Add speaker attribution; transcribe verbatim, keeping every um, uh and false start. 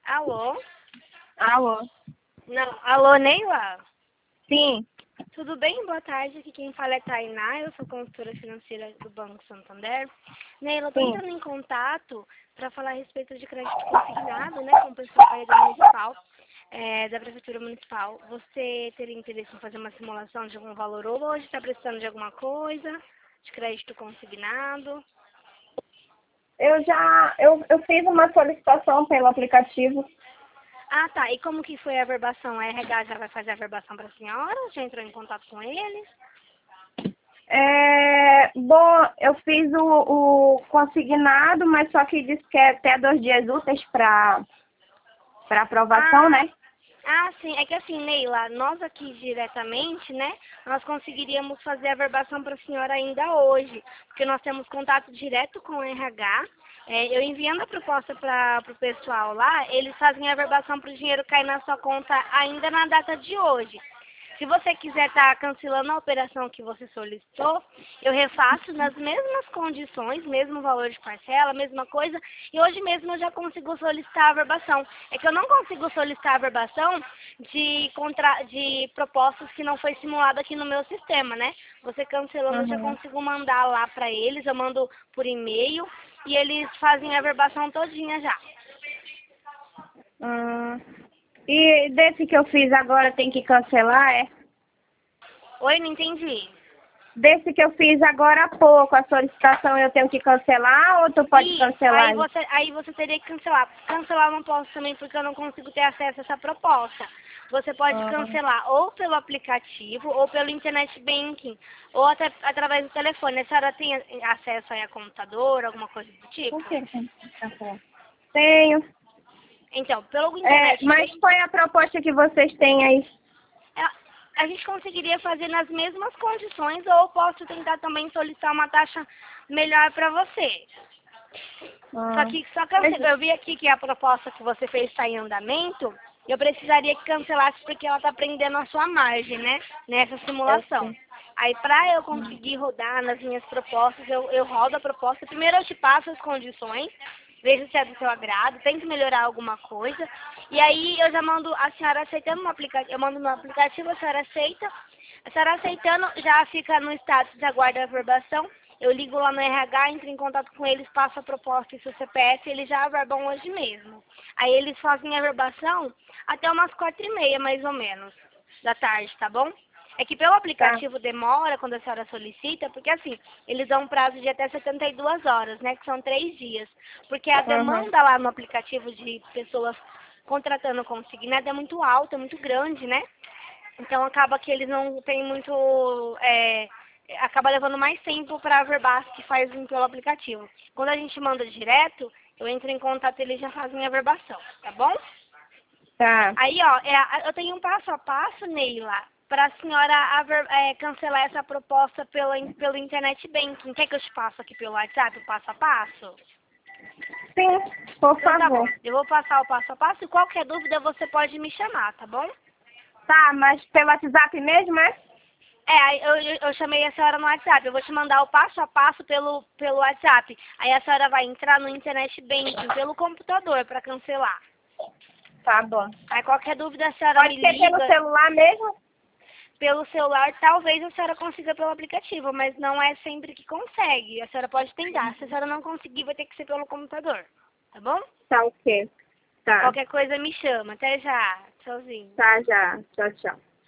Speaker 1: Alô?
Speaker 2: Alô?
Speaker 1: Não, alô, Neila?
Speaker 2: Sim.
Speaker 1: Tudo bem? Boa tarde. Aqui quem fala é Tainá, eu sou consultora financeira do Banco Santander. Neila, estou
Speaker 2: Sim.
Speaker 1: entrando em contato para falar a respeito de crédito consignado, né, com o pessoal da rede municipal, é, da Prefeitura Municipal. Você teria interesse em fazer uma simulação de algum valor hoje? Está precisando de alguma coisa? De crédito consignado?
Speaker 2: Eu já, eu, eu fiz uma solicitação pelo aplicativo.
Speaker 1: Ah, tá. E como que foi a averbação? A R H já vai fazer a averbação para a senhora? Já entrou em contato com eles?
Speaker 2: É, bom, eu fiz o, o consignado, mas só que disse que é até dois dias úteis para para aprovação,
Speaker 1: Ah,
Speaker 2: né?
Speaker 1: ah, sim. É que assim, Neila, nós aqui diretamente, né, nós conseguiríamos fazer a averbação para a senhora ainda hoje, porque nós temos contato direto com o R H. É, eu enviando a proposta para o pessoal lá, eles fazem a averbação para o dinheiro cair na sua conta ainda na data de hoje. Se você quiser estar cancelando a operação que você solicitou, eu refaço nas mesmas condições, mesmo valor de parcela, mesma coisa, e hoje mesmo eu já consigo solicitar a averbação. É que eu não consigo solicitar a averbação de, contra... de propostas que não foi simulado aqui no meu sistema, né? Você cancelando, eu já
Speaker 2: Uhum.
Speaker 1: consigo mandar lá para eles, eu mando por e-mail, e eles fazem a averbação todinha já.
Speaker 2: Hum. E desse que eu fiz agora tem que cancelar, é?
Speaker 1: Oi, não entendi.
Speaker 2: Desse que eu fiz agora há pouco, a solicitação eu tenho que cancelar ou tu pode
Speaker 1: Isso, aí
Speaker 2: cancelar?
Speaker 1: você, aí você teria que cancelar. Cancelar eu não posso também porque eu não consigo ter acesso a essa proposta. Você pode
Speaker 2: Uhum.
Speaker 1: cancelar ou pelo aplicativo, ou pelo internet banking, ou até através do telefone. A senhora tem acesso aí a computador, alguma coisa do tipo?
Speaker 2: Por que tem que cancelar? Tenho.
Speaker 1: Então, pelo
Speaker 2: É,
Speaker 1: internet
Speaker 2: mas
Speaker 1: banking,
Speaker 2: qual é a proposta que vocês têm aí?
Speaker 1: a a gente conseguiria fazer nas mesmas condições, ou eu posso tentar também solicitar uma taxa melhor para você. Só
Speaker 2: Ah.
Speaker 1: que, só que
Speaker 2: Mas,
Speaker 1: eu, eu vi aqui que a proposta que você fez está em andamento, eu precisaria que cancelasse porque ela está prendendo a sua margem, né? Nessa
Speaker 2: eu
Speaker 1: simulação.
Speaker 2: sei.
Speaker 1: Aí, para eu conseguir rodar nas minhas propostas, eu, eu rodo a proposta. Primeiro eu te passo as condições, vejo se é do seu agrado, tem que melhorar alguma coisa. E aí eu já mando a senhora aceitando no aplicativo, eu mando no aplicativo, a senhora aceita. A senhora aceitando, já fica no status de aguarda a averbação. Eu ligo lá no R H, entro em contato com eles, passo a proposta e seu C P F, eles já averbam hoje mesmo. Aí eles fazem a averbação até umas quatro e meia, mais ou menos, da tarde, tá bom? É que pelo
Speaker 2: Tá.
Speaker 1: aplicativo demora quando a senhora solicita, porque assim, eles dão um prazo de até setenta e duas horas, né, que são três dias. Porque a
Speaker 2: Uhum.
Speaker 1: demanda lá no aplicativo de pessoas contratando consignado é muito alta, é muito grande, né? Então acaba que eles não têm muito... É, acaba levando mais tempo para averbar que faz pelo aplicativo. Quando a gente manda direto, eu entro em contato e eles já fazem a averbação, tá bom?
Speaker 2: Tá.
Speaker 1: Aí, ó, é, eu tenho um passo a passo, Neila, para a senhora aver, é, cancelar essa proposta pelo, pelo internet banking. Quer que eu te passo aqui pelo WhatsApp, o passo a passo?
Speaker 2: Sim, por
Speaker 1: Então tá bom,
Speaker 2: favor.
Speaker 1: eu vou passar o passo a passo e qualquer dúvida você pode me chamar, tá bom?
Speaker 2: Tá, mas pelo WhatsApp mesmo, é?
Speaker 1: É, aí eu, eu, eu chamei a senhora no WhatsApp, eu vou te mandar o passo a passo pelo, pelo WhatsApp. Aí a senhora vai entrar no internet banking pelo computador para cancelar.
Speaker 2: Tá bom.
Speaker 1: Aí qualquer dúvida a senhora me
Speaker 2: Pode ser pelo
Speaker 1: liga
Speaker 2: celular mesmo?
Speaker 1: pelo celular, talvez a senhora consiga pelo aplicativo, mas não é sempre que consegue. A senhora pode tentar, se a senhora não conseguir vai ter que ser pelo computador, tá bom?
Speaker 2: Tá, ok. Tá.
Speaker 1: Qualquer coisa me chama, até já, tchauzinho.
Speaker 2: Tá, já. Tchau, tchau.